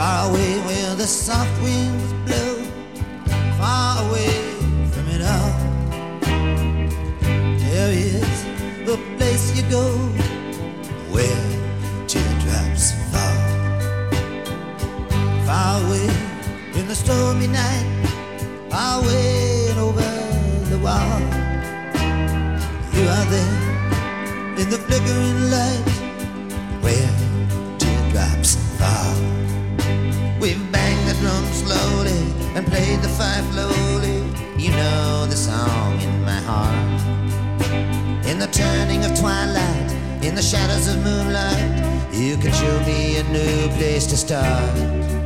Far away where the soft winds blow, far away from it all. There is a place you go where teardrops fall. Far away in the stormy night, far away and over the wall. You are there in the flickering light where teardrops fall. We've banged the drum slowly and played the fife lowly. You know the song in my heart. In the turning of twilight, in the shadows of moonlight, you can show me a new place to start.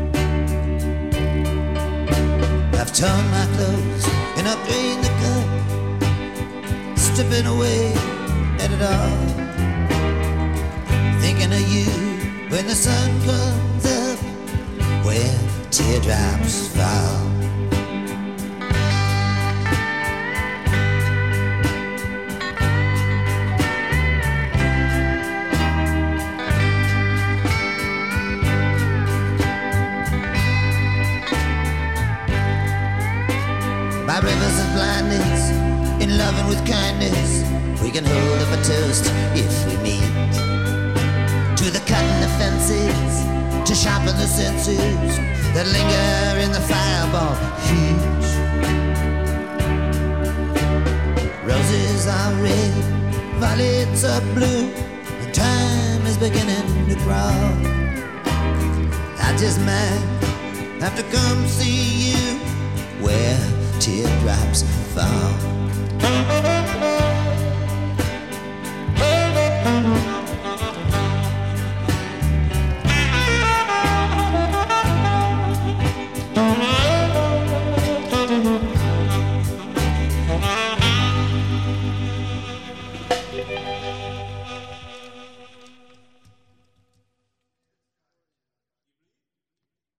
I've torn my clothes and I've drained the cup, stripping away at it all, thinking of you when the sun comes up, where teardrops fall. By rivers of blindness, in loving with kindness, we can hold up a toast if we meet. To the cutting of fences, to sharpen the senses that linger in the fireball heat. Roses are red, violets are blue, and time is beginning to crawl. I just might have to come see you where teardrops fall.